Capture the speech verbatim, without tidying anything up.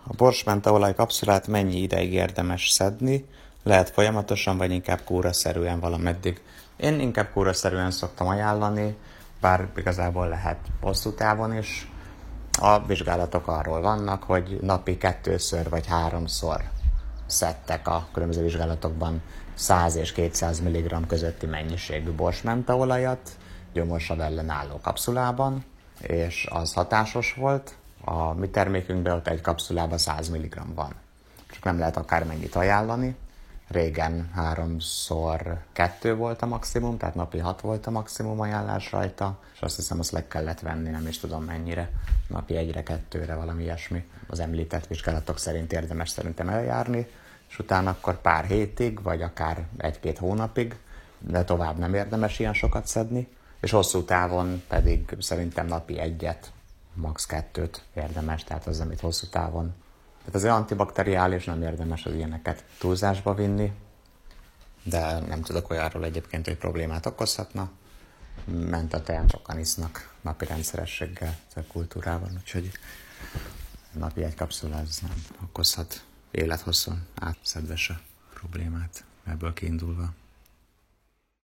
A borsmentaolaj kapszulát mennyi ideig érdemes szedni? Lehet folyamatosan, vagy inkább kúraszerűen valameddig? Én inkább kúraszerűen szoktam ajánlani, bár igazából lehet hosszú távon is. A vizsgálatok arról vannak, hogy napi kettőször vagy háromszor szedtek a különböző vizsgálatokban száz és kétszáz milligramm közötti mennyiségű borsmentaolajat gyomorsav ellenálló kapszulában, és az hatásos volt. A mi termékünkben ott egy kapszulában száz milligramm van. Csak nem lehet akármennyit ajánlani. Régen háromszor kettő volt a maximum, tehát napi hat volt a maximum ajánlás rajta, és azt hiszem, azt le kellett venni, nem is tudom mennyire, napi egyre, kettőre, valami ilyesmi. Az említett vizsgálatok szerint érdemes szerintem eljárni, és utána akkor pár hétig, vagy akár egy-két hónapig, de tovább nem érdemes ilyen sokat szedni, és hosszú távon pedig szerintem napi egyet, max. kettőt érdemes, tehát az, amit hosszú távon. Tehát az antibakteriális, nem érdemes az ilyeneket túlzásba vinni, de nem tudok olyanról egyébként, hogy problémát okozhatna. Ment a teán, sokan isznak napi rendszerességgel a kultúrában, úgyhogy napi egy kapszula az nem okozhat élethosszon átszedve se problémát ebből kiindulva.